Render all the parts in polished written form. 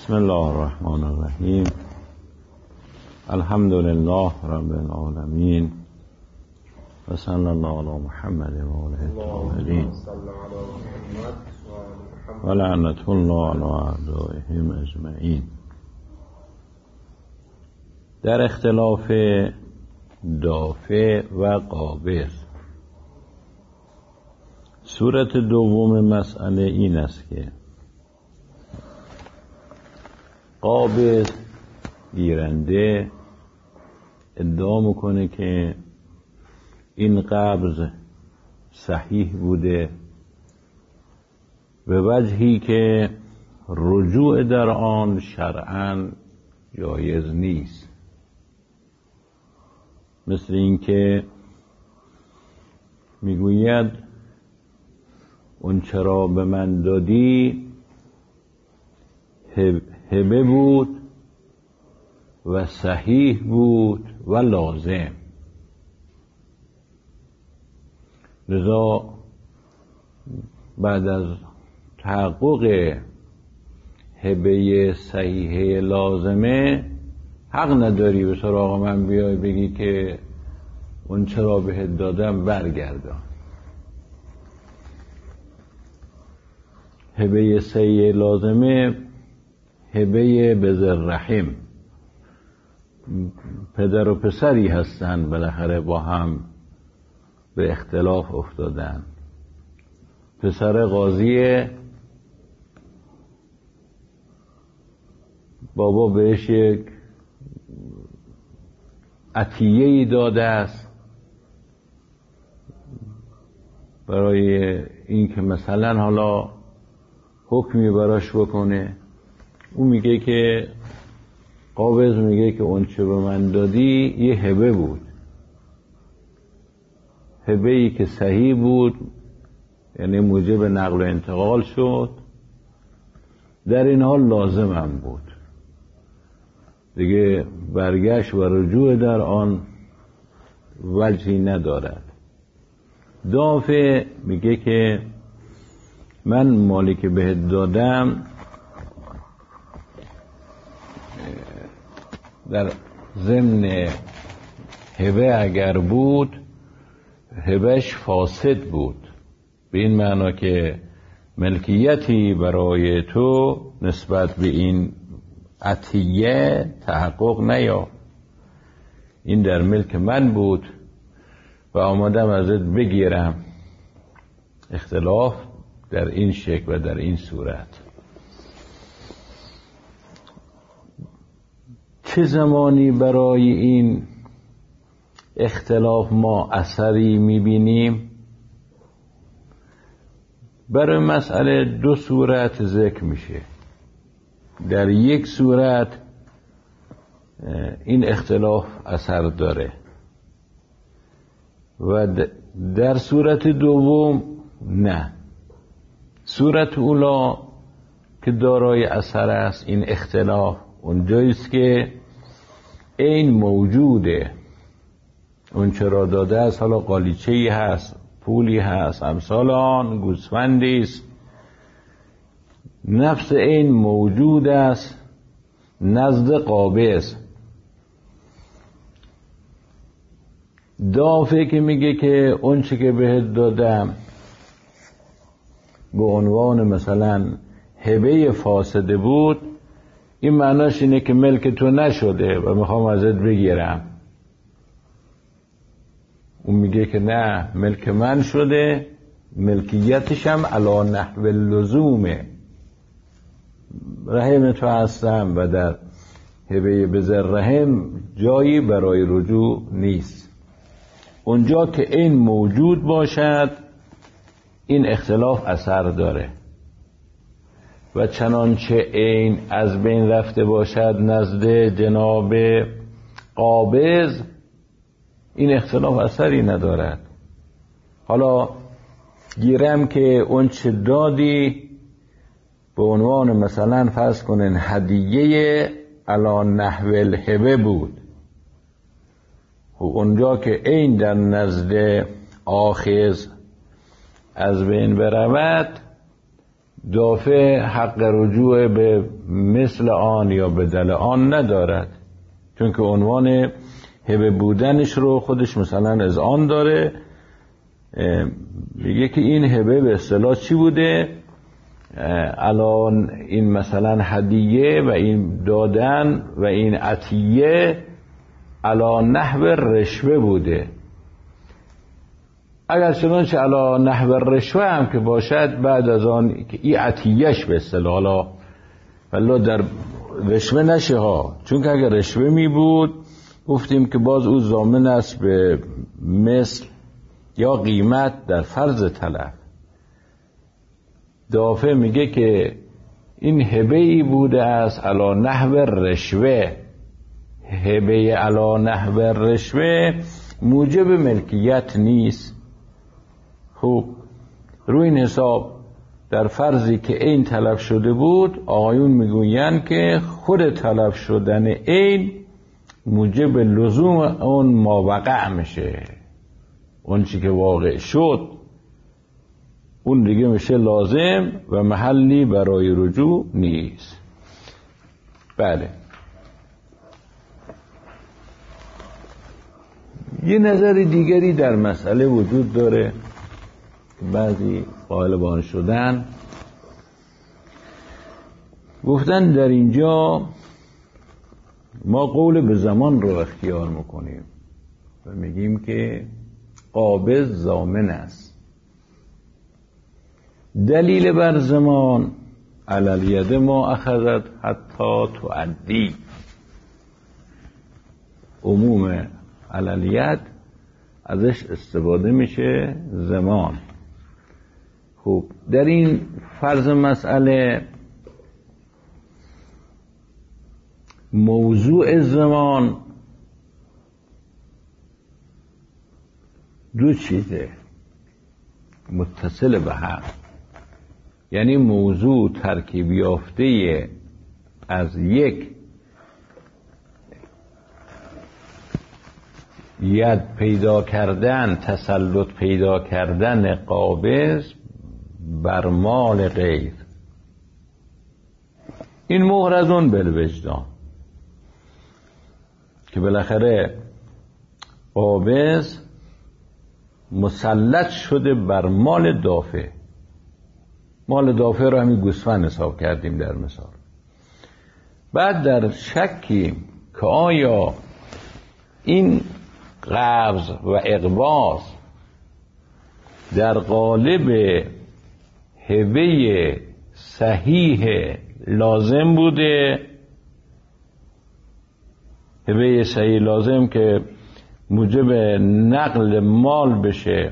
بسم الله الرحمن الرحیم. الحمد لله رب العالمین و صلی الله علی محمد و آله الطاهرین و لعنت الله علی اعدائهم اجمعین. در اختلاف دافع و قابض، صورت دوم مسئله این است که قابض گیرنده ادعا میکنه که این قبض صحیح بوده به وجهی که رجوع در آن شرعاً جایز نیست، مثل این که میگوید اون چرا به من دادی هبه بود و صحیح بود و لازم. لذا بعد از تحقق هبه صحیح لازمه حق نداری به سراغ من بیای بگی که اون چرا بهت دادم برگردان. هبه صحیح لازمه هبه بذر رحم، پدر و پسری هستن بالاخره با هم به اختلاف افتادن. پسر قاضیه، بابا بهش یک عطیه‌ای داده است برای این که مثلا حالا حکمی براش بکنه. اون میگه که قابض میگه که اون چه به من دادی یه هبه بود، هبه‌ای که صحیح بود، یعنی موجب نقل و انتقال شد، در این حال لازمم بود، دیگه برگشت و رجوع در آن وجهی ندارد. دافع میگه که من مالی که بهت دادم در ضمن هبه اگر بود هبهش فاسد بود، به این معنا که ملکیتی برای تو نسبت به این عطیه تحقق نیافت. این در ملک من بود و آمدم ازت بگیرم. اختلاف در این شکل و در این صورت. چه زمانی برای این اختلاف ما اثری میبینیم؟ برای مسئله دو صورت ذکر میشه. در یک صورت این اختلاف اثر داره و در صورت دوم نه. صورت اولا که دارای اثر است این اختلاف اونجاییست که این موجوده، اون چرا داده است، حالا قالیچه‌ای هست، پولی هست، امثال آن، گوسفندی است، نفس این موجود است نزد قابض. دافع که میگه که اون چه که بهت دادم به عنوان مثلا هبه فاسده بود، این معناش اینه که ملک تو نشده و میخوام ازت بگیرم. اون میگه که نه، ملک من شده، ملکیتشم علی نحو اللزومه، رحم تو هستم و در هبه بذر رحم جایی برای رجوع نیست. اونجا که این موجود باشد این اختلاف اثر داره و چنانچه این از بین رفته باشد نزد جناب قابض این اختلاف اثری ندارد. حالا گیرم که اون چه دادی به عنوان مثلا فرض کنن هدیه علی نحو الهبه بود، اونجا که این در نزد آخذ از بین برود دافع حق رجوع به مثل آن یا بدل آن ندارد، چون که عنوان هبه بودنش رو خودش مثلا از آن داره. میگه که این هبه به اصطلاح چی بوده؟ الان این مثلا هدیه و این دادن و این عطیه الان نحو رشوه بوده. اگر چنانچه علا نحو رشوه هم که باشد، بعد از آن که این عطیهش به اصطلاح والله در رشوه نشه ها، چون که اگر رشوه می بود گفتیم که باز او ضامن است به مثل یا قیمت در فرض تلف. دافع میگه که این هبه ای بوده است علا نحو رشوه. هبه علا نحو رشوه موجب ملکیت نیست. خب روی این حساب در فرضی که عین تلف شده بود، آقایون میگویند که خود تلف شدن عین موجب لزوم اون ماوقع میشه. اون چی که واقع شد اون دیگه میشه لازم و محلی برای رجوع نیست. بله. یه نظر دیگری در مسئله وجود داره، بعضی قائل به آن شدن، گفتن در اینجا ما قول به زمان رو اختیار میکنیم و میگیم که قابض ضامن است. دلیل بر زمان علالید ما اخذت حتی تؤدی. عموم علالید ازش استفاده میشه زمان. خب در این فرض مسئله موضوع زمان دو چیزه متصل به هم، یعنی موضوع ترکیب یافته از یک ید پیدا کردن، تسلط پیدا کردن قابض بر مال غیر. این مهر از اون بالوجدان که بالاخره قابض مسلط شده بر مال دافع. مال دافع رو همین گوسفند حساب کردیم در مثال. بعد در شکی که آیا این قبض و اقباض در قالب هبه صحیح لازم بوده، هبه صحیح لازم که موجب نقل مال بشه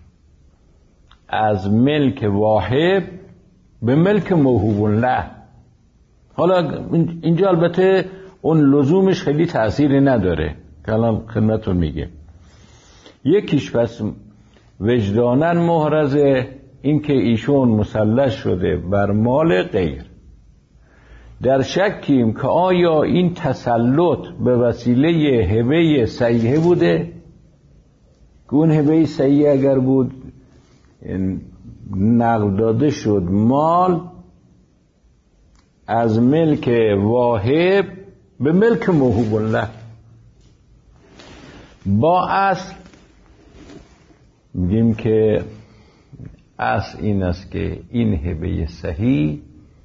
از ملک واهب به ملک موهوب له. حالا اینجا البته اون لزومش خیلی تأثیری نداره که الان خدمتتون میگه. یکیش پس وجدانن محرزه، این که ایشون مسلط شده بر مال غیر. در شکیم که آیا این تسلط به وسیله هبه صحیحه بوده، که اون هبه صحیحه اگر بود نقل داده شد مال از ملک واهب به ملک موهوب له. با اصل میگیم که اصل این است که این هبه صحیح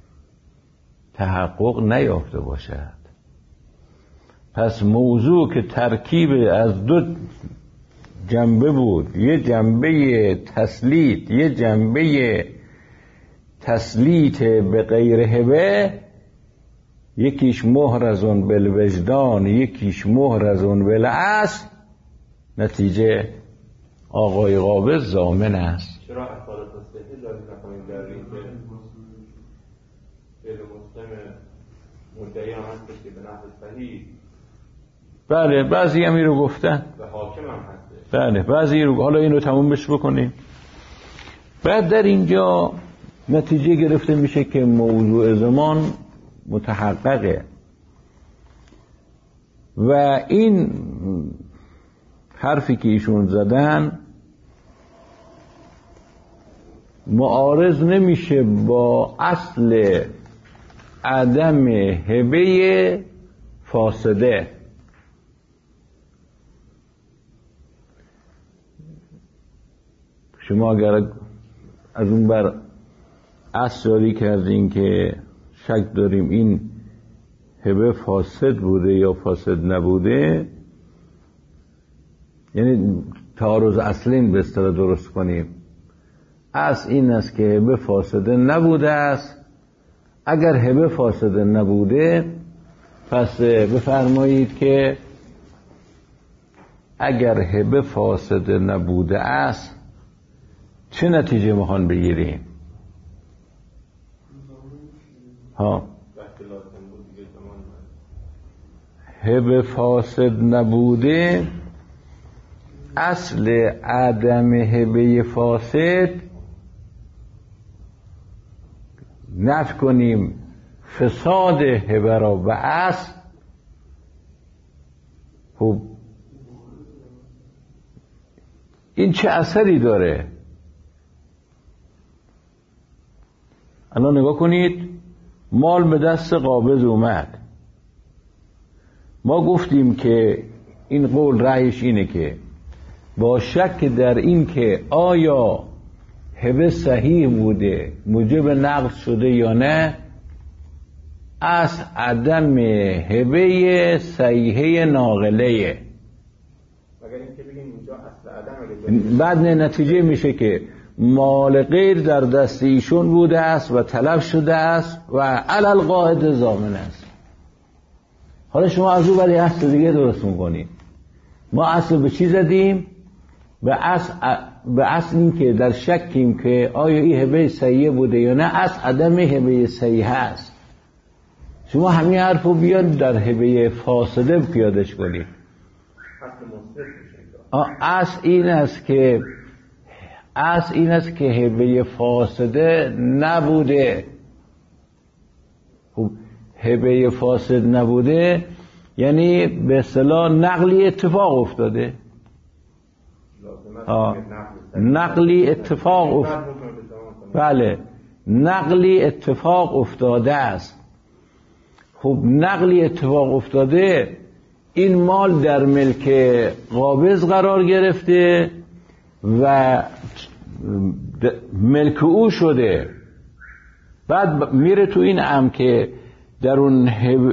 تحقق نیافته باشد. پس موضوع که ترکیب از دو جنبه بود، یه جنبه تسلیط، یه جنبه تسلیط به غیر هبه، یکیش مهر از اون بالوجدان، یکیش مهر از اون بالاصل، نتیجه آقای قابض ضامن است. چرا افعال تصحیح دارید نکنید در این که فعل مسلم مدعی هم هستش که به نحو صحیح؟ بله بعضی هم این رو گفتن و حاکم هم هستش. بله بعضی رو. حالا این رو تمومش بکنیم. بعد در اینجا نتیجه گرفته میشه که موضوع زمان متحققه و این حرفی که ایشون زدن معارض نمیشه با اصل عدم هبه فاسده. شما اگر از اون بر اصل جاری کردین که شک داریم این هبه فاسد بوده یا فاسد نبوده، یعنی تعارض اصلین به اصطلاح درست کنیم. اصل این است که هبه فاسده نبوده است. اگر هبه فاسده نبوده پس بفرمایید که اگر هبه فاسده نبوده است چه نتیجه میخوان بگیریم؟ هبه فاسد نبوده، اصل عدم هبه فاسد نفی کنیم فساد هبه را به اصل. خب این چه اثری داره؟ الان نگاه کنید، مال به دست قابض اومد. ما گفتیم که این قول رأیش اینه که با شک در این که آیا هبه صحیح بوده موجب نقض شده یا نه، از عدم هبه صحیحه ناقله. بعد نتیجه میشه که مال غیر در دست ایشون بوده است و طلب شده است و علی القاعده ضامن است. حالا شما از اون برای اصل دیگه درست میکنید. ما اصل به چی زدیم؟ به اصل این که در شکیم که آیا این هبه صحیحه بوده یا نه، از عدم هبه صحیحه است. شما همین حرف رو بیان در هبه فاسده پیادش کنید. اصل این است که هبه فاسده نبوده. خب هبه فاسد نبوده یعنی به اصطلاح نقلی اتفاق افتاده. نقلی اتفاق بله، نقلی اتفاق افتاده است. خب نقلی اتفاق افتاده، این مال در ملک قابض قرار گرفته و ملک او شده. بعد میره تو این امر که در اون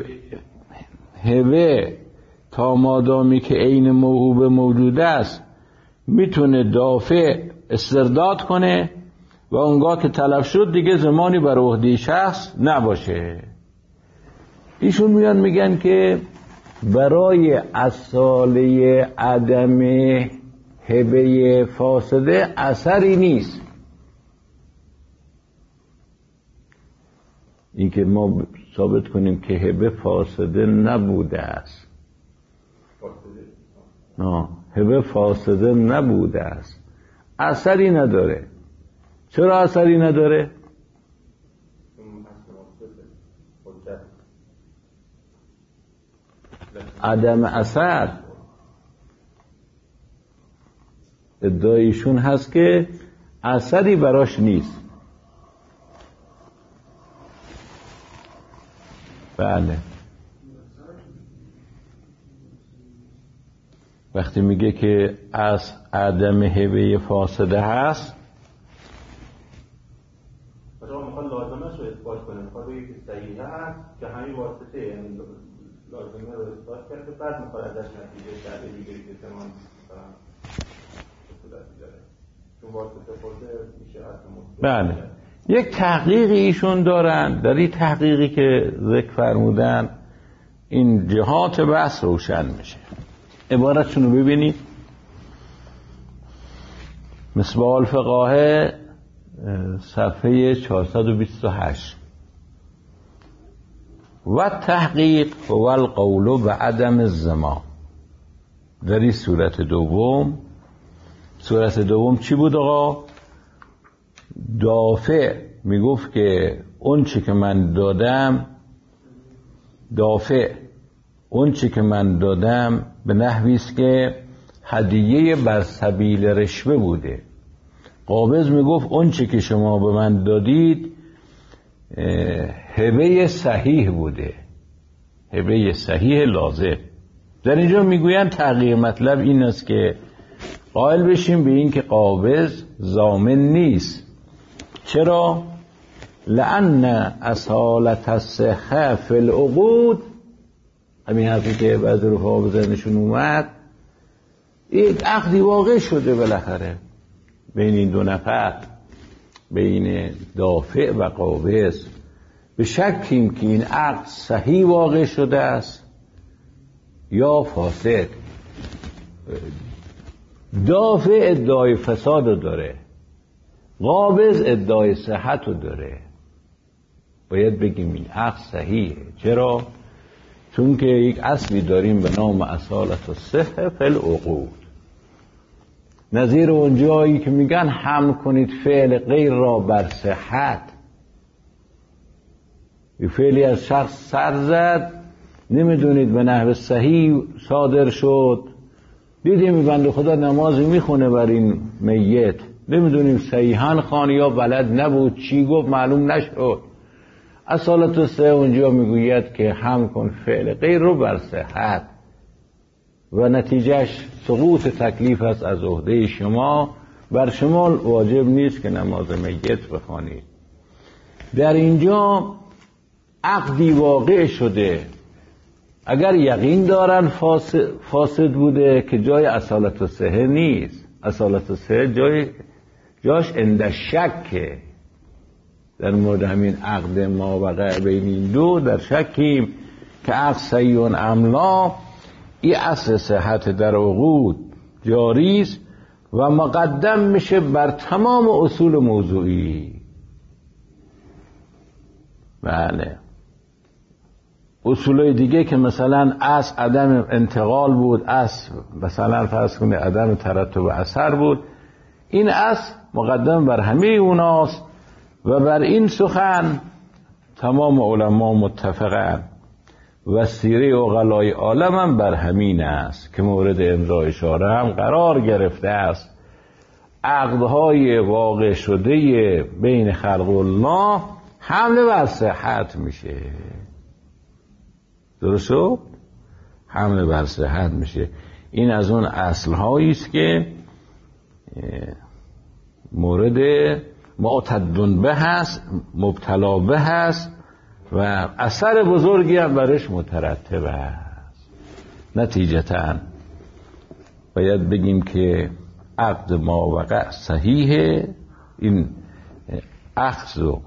هبه تا مادامی که عین موهوب موجود است میتونه دافع استرداد کنه و اونگاه که طلب شد دیگه زمانی بر عهده شخص نباشه. ایشون میان میگن که برای اصاله عدم هبه فاسده اثری نیست. این که ما ثابت کنیم که هبه فاسده نبوده است. هبه فاسده نبوده است، اثری نداره. چرا اثری نداره؟ عدم اثر. ادعایشون هست که اثری براش نیست. بله، وقتی میگه که از عدم هبه فاسده هست، مثلا میخواد لازمه رو اثبات کنه، میخواد بگه که صحیحه هست که همین واسطه، یعنی لازمه رو اثبات کرده، بعد میخواد ازش نتیجه شرعی بگیره که تمام مثلا صورتی داره، چون واسطه خورده میشه اصلا. بله، یک تحقیقی ایشون دارن. در این تحقیقی که ذکر فرمودن این جهات بحث روشن میشه. عبارتشون رو ببینید. مصباح الفقاهه صفحه 428. و تحقیق هو القول بعدم الزمان. در این صورت دوم چی بود آقا؟ دافع میگفت که اون چی که من دادم به نحوی است که هدیه بر سبیل رشوه بوده قابض میگفت اون چه که شما به من دادید هبه صحیح بوده، هبه صحیح لازم. در اینجا میگویند تغییر مطلب این است که قائل بشیم به این که قابض ضامن نیست. چرا؟ لأن اصالت الصحة فی العقود، همین حرفی که بعضی رفقا به ذهنشون اومد، یک عقدی واقع شده بالاخره بین این دو نفر، بین دافع و قابض. به شکیم که این عقد صحیح واقع شده است یا فاسد. دافع ادعای فساد رو داره، قابض ادعای صحت رو داره. باید بگیم این عقد صحیحه. چرا؟ چون که یک اصلی داریم به نام اصالت الصحة فی العقود. نظیر اون جایی که میگن حمل کنید فعل غیر را بر صحت. یه فعلی از شخص سر زد، نمیدونید به نحو صحیح صادر شد، دیدیم بنده خدا نمازی میخونه بر این میت، نمیدونیم صحیحاً خوان یا بلد نبود، چی گفت معلوم نشد. اصالت الصحة اونجا میگوید که حمل کن فعل غیر رو بر صحت و نتیجهش سقوط تکلیف است از عهده شما. بر شما واجب نیست که نماز میت بخوانید. در اینجا عقدی واقع شده، اگر یقین دارن فاسد بوده که جای اصالت الصحة نیست. اصالت الصحة جاش عند شکه. در مورد همین عقد ما وقع بین این دو در شکیم که عقد صحیح ام لا. این اصل صحت در عقود جاری است و مقدم میشه بر تمام اصول موضوعی. بله، اصولای دیگه که مثلا اصل عدم انتقال بود، اصل مثلا فرض کنید عدم ترتب اثر بود، این اصل مقدم بر همه اوناست و بر این سخن تمام علما متفقن و سیره عقلای عالم هم بر همین است که مورد امضا اشاره هم قرار گرفته است. عقدهای واقع شده بین خلق الله حمله بر صحت میشه. درست شد؟ حمله بر صحت میشه. این از اون اصلهایی است که مورد معتدن به هست، مبتلا به هست و اثر بزرگی هم برش مترتب است. نتیجتاً باید بگیم که عقد ما وقع صحیحه. این اخذ و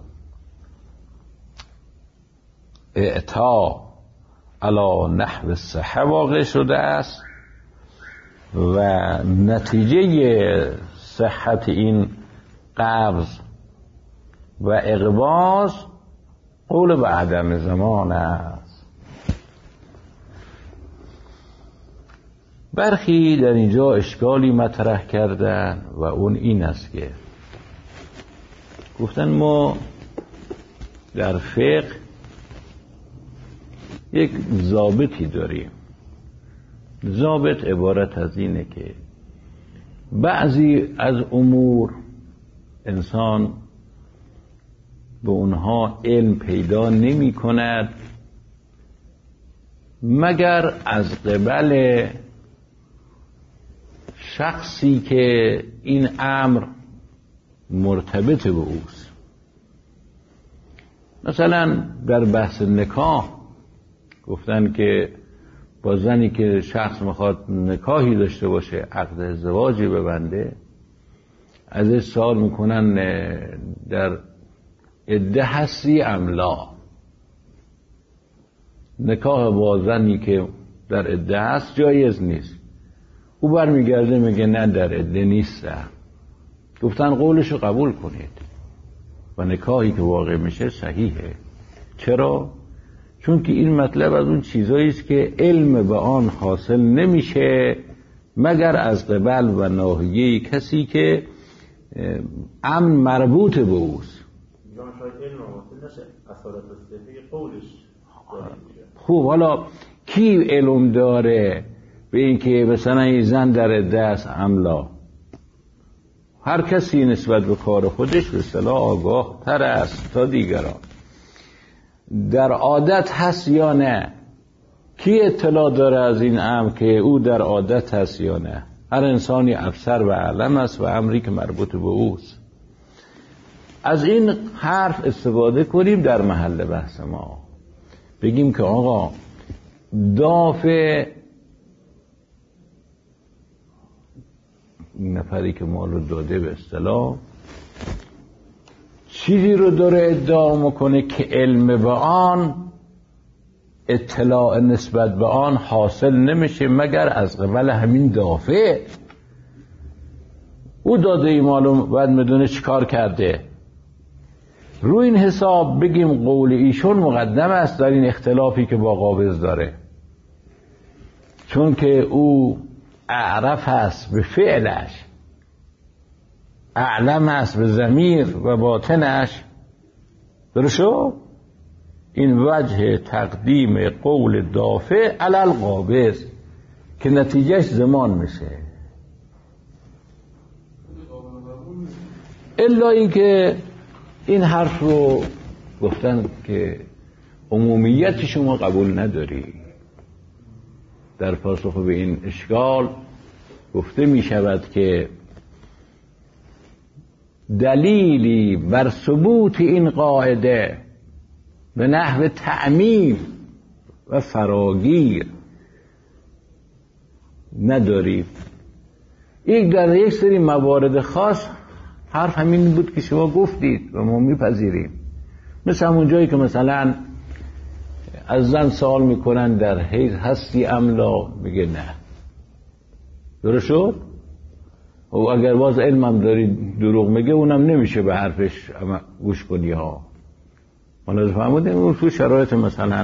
اعطا علی نحو الصحة واقع شده است و نتیجه صحت این قبض و اقباض قول به عدم زمان است. برخی در اینجا اشکالی مطرح کردن و اون این است که گفتن ما در فقه یک ضابطی داریم. ضابط عبارت از اینه که بعضی از امور انسان به اونها علم پیدا نمی کند مگر از قبل شخصی که این امر مرتبط به اوست. مثلا در بحث نکاح گفتن که با زنی که شخص میخواد نکاحی داشته باشه، عقد ازدواجی ببنده، ازش سوال میکنن در عده هستی ام لا. نکاح با زنی که در عده هست جایز نیست. او برمیگرده میگه نه در عده نیستم. گفتن قولشو قبول کنید و نکاحی که واقع میشه صحیحه. چرا؟ چون که این مطلب از اون چیزایی است که علم به آن حاصل نمیشه مگر از قبل و ناحیه کسی که امن مربوط به اوست. خوب، حالا کی علم داره به این که مثلا این زن در عده است املا؟ هر کسی نسبت به کار خودش به اصطلاح آگاه تر است تا دیگران. در عادت هست یا نه؟ کی اطلاع داره از این امر که او در عادت هست یا نه؟ هر انسانی افسر و اعلم است و امری که مربوط به اوست. از این حرف استفاده کنیم در محل بحث ما، بگیم که آقا دافع نفری که ما رو داده به اصطلاح چیزی رو داره ادعا میکنه که علم به آن، اطلاع نسبت به آن حاصل نمیشه مگر از قبل همین دافع. او داده ای معلوم باید میدونه چی کار کرده. روی این حساب بگیم قول ایشون مقدم است در این اختلافی که با قابض داره، چون که او اعرف است به فعلش، اعلم است به ضمیر و باطنش. درشو؟ این وجه تقدیم قول دافع علی القابض که نتیجهش زمان میشه. الا ای که این حرف رو گفتن که عمومیت شما قبول نداری. در پاسخ به این اشکال گفته می شود که دلیلی بر ثبوت این قاعده به نحو تعمیم و فراگیر ندارید. در یک سری موارد خاص حرف همین بود که شما گفتید و ما میپذیریم. مثل همون جایی که مثلا از زن سوال میکنن در حیض هستی املا، میگه نه. درست شد؟ و اگر باز علمم داری دروغ میگه اونم نمیشه به حرفش گوش کنی ها. من فهمیدم اون تو شرایط مثلا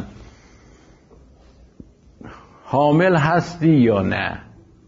حامل هستی یا نه،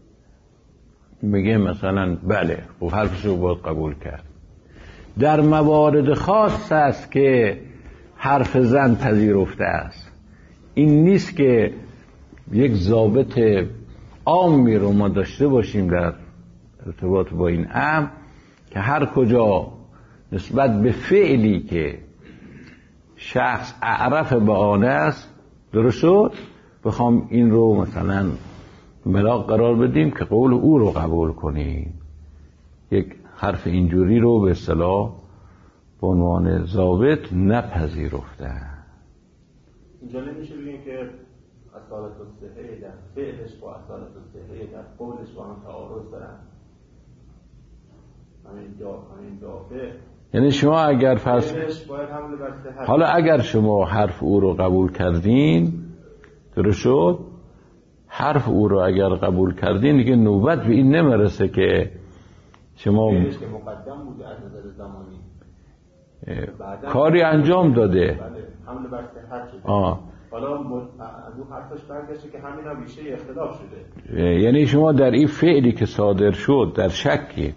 میگه مثلا بله، و حرفش رو باید قبول کرد. در موارد خاص است که حرف زن پذیرفته است. این نیست که یک ضابط عامی رو ما داشته باشیم در ارتباط با این امر که هر کجا نسبت به فعلی که شخص اعرف به آن است، درست شد، بخوام این رو مثلا ملاک قرار بدیم که قول او رو قبول کنیم. یک حرف اینجوری رو به اصطلاح به عنوان ضابط نپذیرفتن. اینجا نمیشه بگیم که اصالت الصحه در فعلش با اصالت الصحه در قولش با هم تعارض دارن. همین دافع، یعنی شما اگر فرض حالا اگر شما حرف او رو قبول کردین، درست شد، حرف او رو اگر قبول کردین دیگه نوبت به این نمیرسه که شما که مقدم بوده از نظر زمانی کاری انجام داده، بله، حمل بر صحت شده. حالا از اون حرفش برگشته که همین هم ریشه اختلاف شده. یعنی شما در این فعلی که صادر شد در شکی.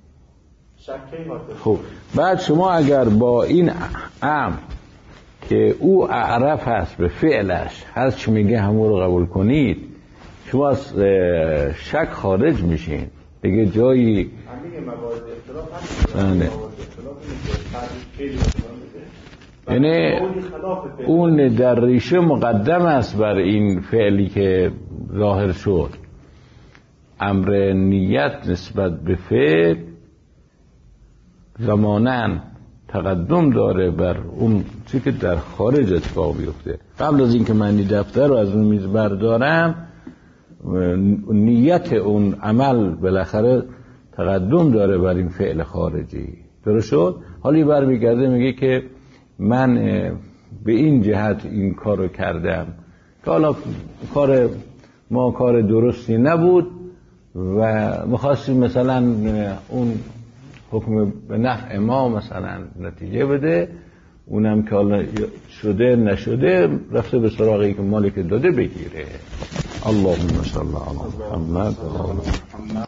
خب بعد شما اگر با این امر که او اعرف هست به فعلش هر چی میگه همون رو قبول کنید، شما از شک خارج میشین دیگه. جایی همین موارد اختلاف یعنی اون در ریشه مقدم است بر این فعلی که ظاهر شد. امر نیت نسبت به فعل زماناً تقدم داره بر اون چیزی که در خارج اتفاق بیفته. قبل از اینکه من این دفتر رو از اون میز بردارم، نیت اون عمل بالاخره تقدم داره بر این فعل خارجی. درست شد؟ حالی برمیگرده میگه که من به این جهت این کارو کردم که حالا کار درستی نبود و می‌خواستیم مثلا اون حکم به نفع ما مثلا نتیجه بده، اونم که حالا شده نشده رفته به سراغی که مالی که داده بگیره. اللهم صل علی محمد.